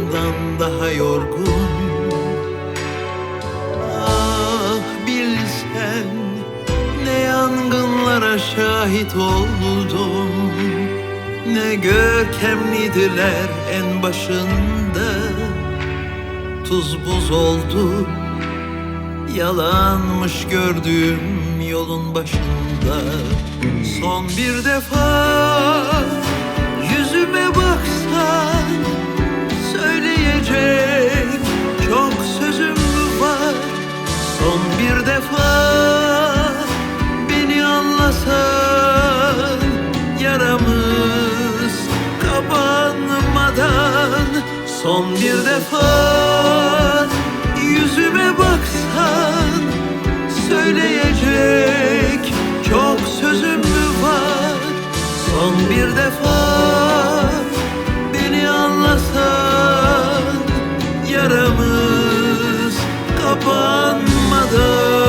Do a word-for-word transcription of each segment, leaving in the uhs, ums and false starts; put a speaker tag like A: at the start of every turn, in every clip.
A: umduğumdan daha yorgun. Ah bilsen ne yangınlara şahit oldum, ne görkemliydiler en başında. Tuz buz oldu, yalanmış gördüğüm yolun başında. Son bir defa yüzüme baksan, söyleyecek çok sözüm var. Son bir defa beni anlasan, yaramız kapanmadan. Son bir defa yüzüme baksan, söyleyecek çok sözüm var. Son bir defa beni anlasan, yaramız kapanmadan.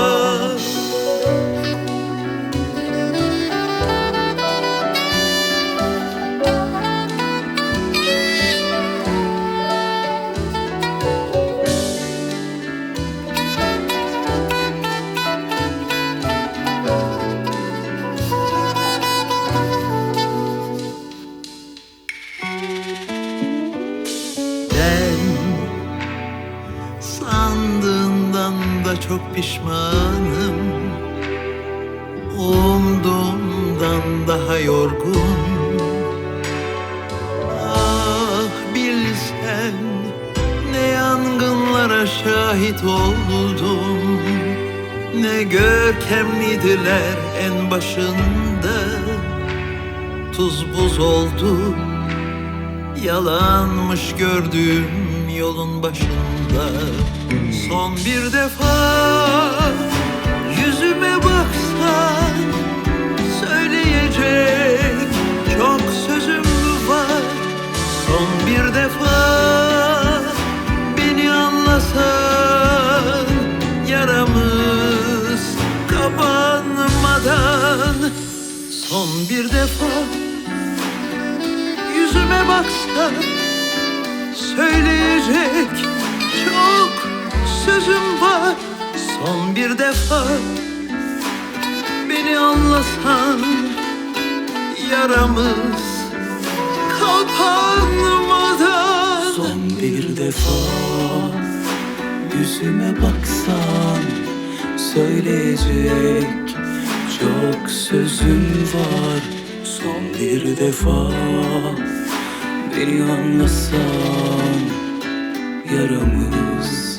A: Sandığından da çok pişmanım, umduğumdan daha yorgun. Ah bilsen ne yangınlara şahit oldum, ne görkemliydiler en başında. Tuz buz oldu, yalanmış gördüğüm yolun başında. Son bir defa yüzüme baksan, söyleyecek çok sözüm var. Son bir defa beni anlasan, yaramız kapanmadan. Son bir defa yüzüme baksan, söyleyecek çok sözüm var. Son bir defa beni anlasan, yaramız kapanmadan.
B: Son bir defa yüzüme baksan, söyleyecek çok sözüm var. Son bir defa beni anlasan, yaramız